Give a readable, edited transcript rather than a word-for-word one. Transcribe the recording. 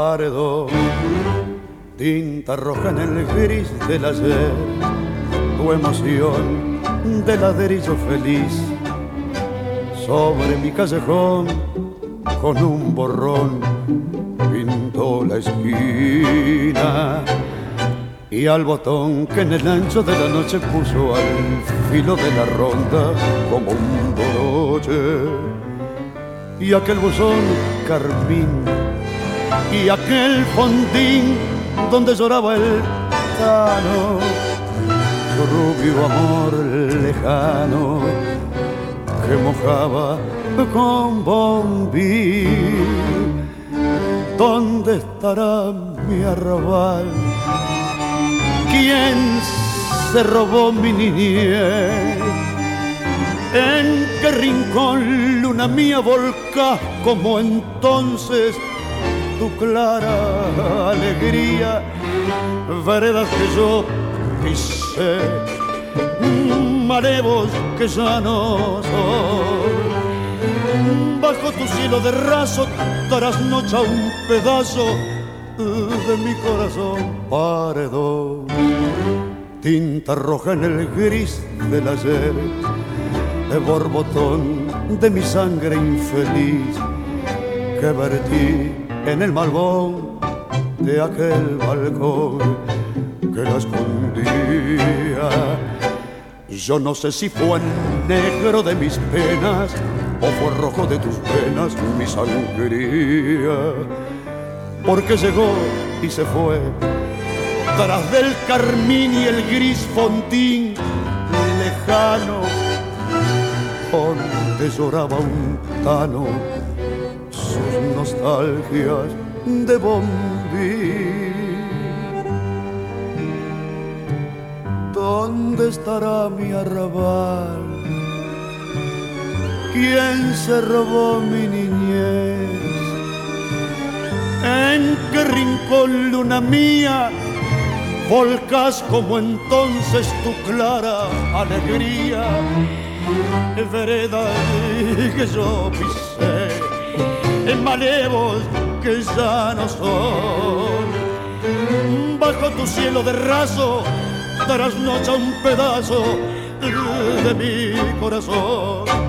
paredón, tinta roja en el gris del ayer, tu emoción de ladrillo feliz. Sobre mi callejón con un borrón pintó la esquina, y al botón que en el ancho de la noche puso al filo de la ronda como un boroche. Y aquel buzón carmín y aquel fondín donde lloraba el tano, su rubio amor lejano que mojaba con bombí. ¿Dónde estará mi arrabal? ¿Quién se robó mi niñez? ¿En qué rincón, luna mía, volcás como entonces tu clara alegría? Veredas que yo pisé, malevos que ya no soy. Bajo tu cielo de raso trasnocha un pedazo de mi corazón. Paredón, tinta roja en el gris del ayer, de borbotón de mi sangre infeliz que vertí en el malvón de aquel balcón que la escondía. Yo no sé si fue negro de mis penas o fue rojo de tus venas mi sangría, porque llegó y se fue tras del carmín y el gris fondín lejano donde lloraba un tano sus nostalgias de bombín. ¿Dónde estará mi arrabal? ¿Quién se robó mi niñez? ¿En qué rincón, luna mía, volcás como entonces tu clara alegría? Veredas que yo pisé, en malevos que ya no son. Bajo tu cielo de raso trasnocha un pedazo de mi corazón.